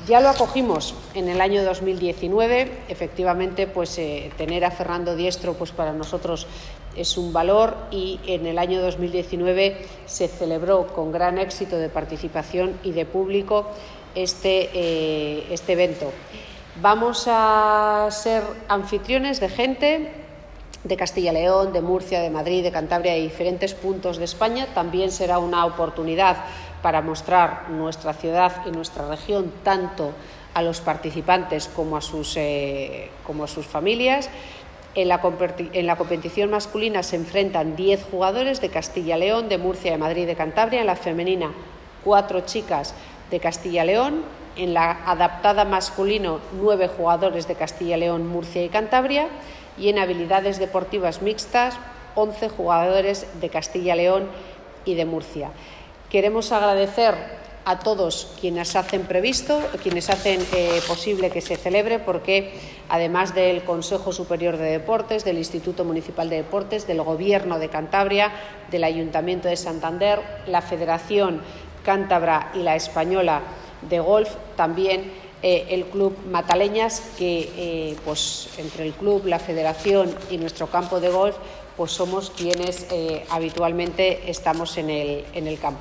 Ya lo acogimos en el año 2019, efectivamente, tener a Fernando Diestro para nosotros es un valor, y en el año 2019 se celebró con gran éxito de participación y de público este evento. Vamos a ser anfitriones de gente de Castilla y León, de Murcia, de Madrid, de Cantabria, de diferentes puntos de España. También será una oportunidad para mostrar nuestra ciudad y nuestra región tanto a los participantes como a sus familias. En la competición masculina se enfrentan 10 jugadores de Castilla y León, de Murcia, de Madrid, de Cantabria. En la femenina, 4 chicas de Castilla y León. En la adaptada masculino, 9 jugadores de Castilla y León, Murcia y Cantabria. Y en habilidades deportivas mixtas, 11 jugadores de Castilla y León y de Murcia. Queremos agradecer a todos quienes hacen posible que se celebre, porque además del Consejo Superior de Deportes, del Instituto Municipal de Deportes, del Gobierno de Cantabria, del Ayuntamiento de Santander, la Federación Cántabra y la Española de Golf, también el Club Mataleñas, que entre el club, la federación y nuestro campo de golf, somos quienes habitualmente estamos en el campo.